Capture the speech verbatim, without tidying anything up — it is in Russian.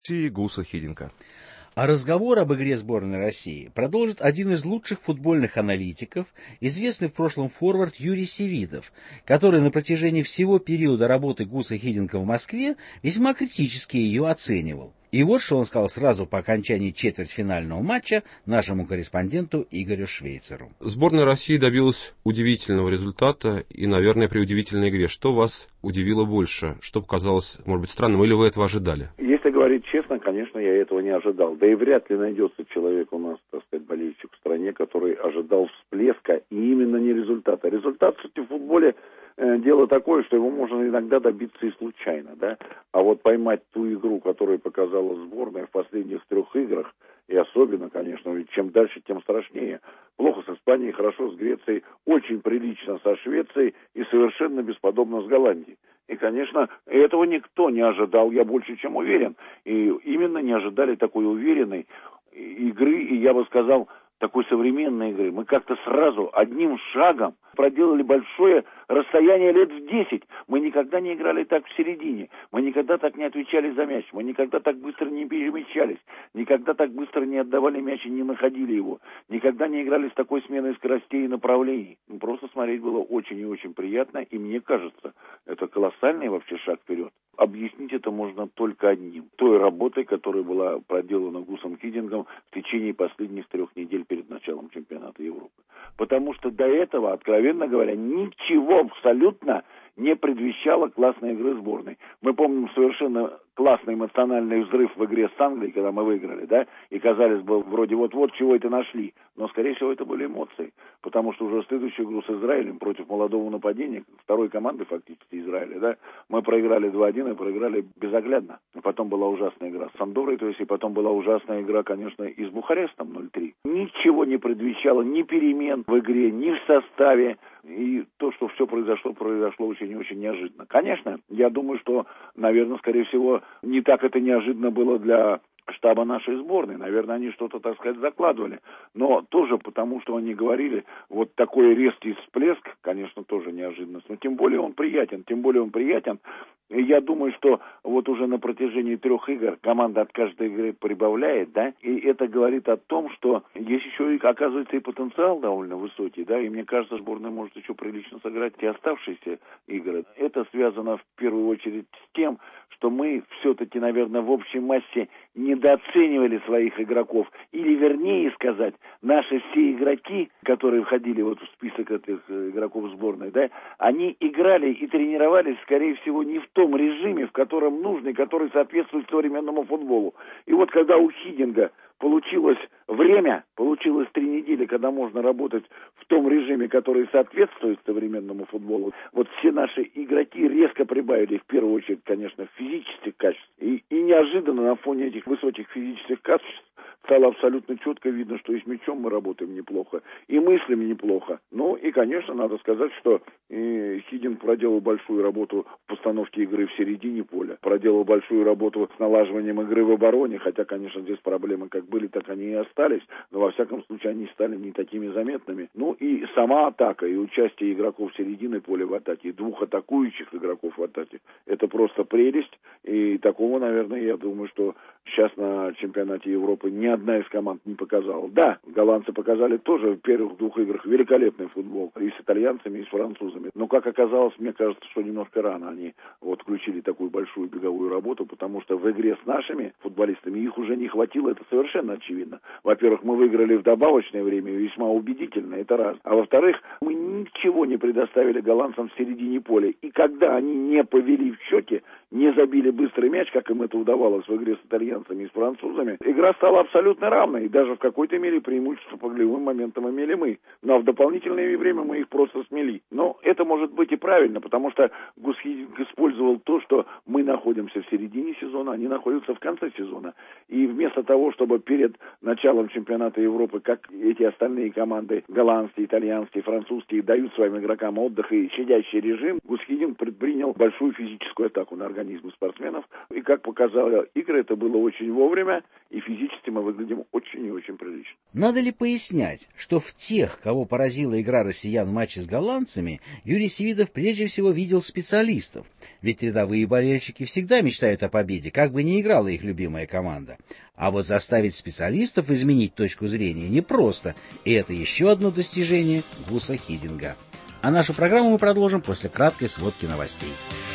и Гуса Хидинка. А разговор об игре сборной России продолжит один из лучших футбольных аналитиков, известный в прошлом форвард Юрий Севидов, который на протяжении всего периода работы Гуса Хидинка в Москве весьма критически ее оценивал. И вот что он сказал сразу по окончании четвертьфинального матча нашему корреспонденту Игорю Швейцеру. Сборная России добилась удивительного результата и, наверное, при удивительной игре. Что вас удивило больше? Что показалось, может быть, странным, или вы этого ожидали? Если говорить честно, конечно, я этого не ожидал. Да и вряд ли найдется человек у нас, так сказать, болельщик в стране, который ожидал всплеска и именно не результата. Результат, кстати, в футболе э, дело такое, что его можно иногда добиться и случайно, да. А вот поймать ту игру, которую показала сборная в последних трех играх, и особенно, конечно, ведь чем дальше, тем страшнее. Плохо с Испанией, хорошо с Грецией, очень прилично со Швецией и совершенно бесподобно с Голландией. И, конечно, этого никто не ожидал, я больше чем уверен. И именно не ожидали такой уверенной игры, и я бы сказал, такой современной игры. Мы как-то сразу, одним шагом проделали большое расстояние лет в десять. Мы никогда не играли так в середине. Мы никогда так не отвечали за мяч. Мы никогда так быстро не перемещались. Никогда так быстро не отдавали мяч и не находили его. Никогда не играли с такой сменой скоростей и направлений. Просто смотреть было очень и очень приятно. И мне кажется, это колоссальный вообще шаг вперед. Объяснить это можно только одним. Той работой, которая была проделана Гусом Хидингом в течение последних трех недель перед началом чемпионата Европы. Потому что до этого, откровенно говоря, ничего абсолютно не предвещало классной игры сборной. Мы помним совершенно классный эмоциональный взрыв в игре с Англией, когда мы выиграли, да, и казалось бы, вроде вот-вот чего это нашли. Но, скорее всего, это были эмоции. Потому что уже следующую игру с Израилем против молодого нападения, второй команды фактически Израиля, да, мы проиграли два-один и проиграли безоглядно. Потом была ужасная игра с Сандорой, то есть и потом была ужасная игра, конечно, и с Бухарестом ноль-три. Ничего не предвещало, ни перемен в игре, ни в составе. И то, что все произошло, произошло очень и очень неожиданно. Конечно, я думаю, что, наверное, скорее всего, не так это неожиданно было для штаба нашей сборной. Наверное, они что-то, так сказать, закладывали. Но тоже потому, что они говорили, вот такой резкий всплеск, конечно, тоже неожиданность. Но тем более он приятен, тем более он приятен. И я думаю, что вот уже на протяжении трех игр команда от каждой игры прибавляет, да, и это говорит о том, что есть еще, оказывается, и потенциал довольно высокий, да, и мне кажется, сборная может еще прилично сыграть и оставшиеся игры. Это связано в первую очередь с тем, что мы все-таки, наверное, в общей массе недооценивали своих игроков. Или, вернее сказать, наши все игроки, которые входили вот в список этих игроков сборной, да, они играли и тренировались, скорее всего, не в том режиме, в котором нужно и который соответствует современному футболу. И вот когда у Хидинга получилось время, получилось три недели, когда можно работать в том режиме, который соответствует современному футболу, вот все наши игроки резко прибавили, в первую очередь, конечно, физических качеств. И, и неожиданно на фоне этих высоких физических качеств стало абсолютно четко видно, что и с мячом мы работаем неплохо, и мыслим неплохо. Ну и, конечно, надо сказать, что э, Хидинг проделал большую работу в постановке игры в середине поля, проделал большую работу с налаживанием игры в обороне, хотя, конечно, здесь проблемы как были, так они и остались, но во всяком случае они стали не такими заметными. Ну и сама атака, и участие игроков середины поля в атаке, и двух атакующих игроков в атаке, это просто прелесть, и такого, наверное, я думаю, что сейчас на чемпионате Европы ни одна из команд не показала. Да, голландцы показали тоже в первых двух играх великолепный футбол, и с итальянцами, и с французами, но, как оказалось, мне кажется, что немножко рано они вот включили такую большую беговую работу, потому что в игре с нашими футболистами их уже не хватило, это совершенно очевидно. Во-первых, мы выиграли в добавочное время весьма убедительно, это раз. А во-вторых, мы ничего не предоставили голландцам в середине поля. И когда они не повели в счете, не забили быстрый мяч, как им это удавалось в игре с итальянцами и с французами, игра стала абсолютно равной. И даже в какой-то мере преимущество по голевым моментам имели мы. Но в дополнительное время мы их просто смели. Но это может быть и правильно, потому что Гус Хидинг использовал то, что мы находимся в середине сезона, они находятся в конце сезона. И вместо того, чтобы перед началом чемпионата Европы, как эти остальные команды, голландские, итальянские, французские, дают своим игрокам отдых и щадящий режим, Гус Хидинг предпринял большую физическую атаку на организмы спортсменов. И, как показало игры, это было очень вовремя, и физически мы выглядим очень и очень прилично. Надо ли пояснять, что в тех, кого поразила игра россиян в матче с голландцами, Юрий Севидов прежде всего видел специалистов? Ведь рядовые болельщики всегда мечтают о победе, как бы ни играла их любимая команда. А вот заставить специалистов изменить точку зрения непросто, и это еще одно достижение Гуса Хидинга. А нашу программу мы продолжим после краткой сводки новостей.